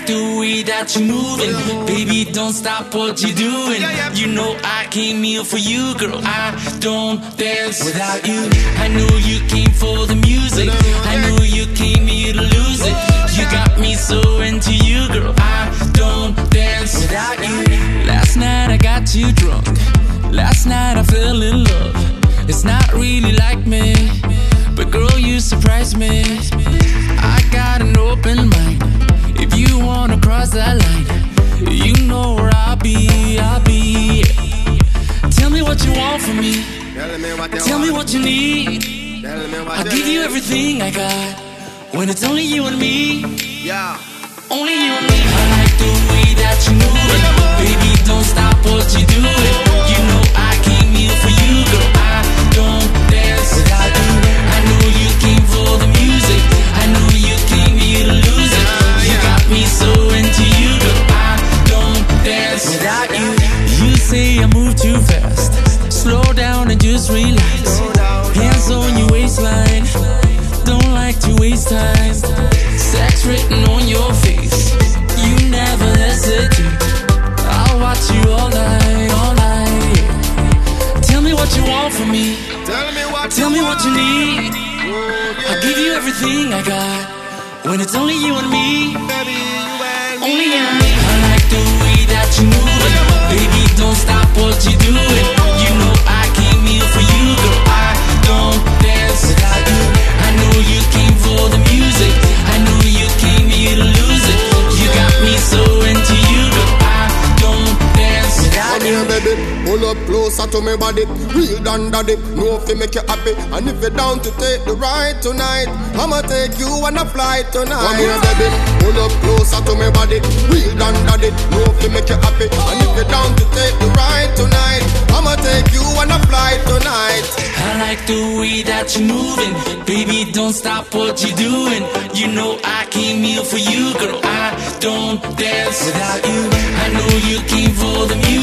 like the way that you're moving. Baby, don't stop what you're doing. You know I came here for you, girl. I don't dance without you. I know you came for the music. I know you came here to lose it. You got me so into you, girl. I don't dance without you. Last night I got too drunk. Last night I fell in love. It's not really like me, but girl, you surprised me. I got an open mind. If you wanna cross that line, you know where I'll be. Tell me what you want from me. Tell me what you need. I'll give you everything I got. When it's only you and me. Only you and me. I like the way that you move it. Baby, don't stop what you're doing. You know I came here for you, girl. I don't dance without you. I know you came for the music. I know you came here to lose it. You got me so into you, girl. I don't dance without you. You say I move too fast. Slow down and just relax. Hands on your waistline. Don't like to waste time. Sex written on your face. You never hesitate. I'll watch you all night, all night. Tell me what you want from me. Tell me what you need. I'll give you everything I got. When it's only you and me. Only you and me. I like the way that you move it. Baby, don't stop what you're doing. You know I came here for you, girl. I don't dance without you. I know you came for the music. I know you came here to lose it. You got me so into you, girl. I don't dance without you. Come here, baby, pull up closer to me body. Real down daddy, know if you make you happy. And if you're down to take the ride tonight, I'ma take you on a flight tonight. Come here, baby, pull up closer to me body. Real down daddy, know if you make you happy. And if you're down to take the ride tonight, I'ma take you on a flight tonight. I like the way that you're moving. Baby, don't stop what you're doing. You know I came here for you, girl. I don't dance without you. I know you came for the music.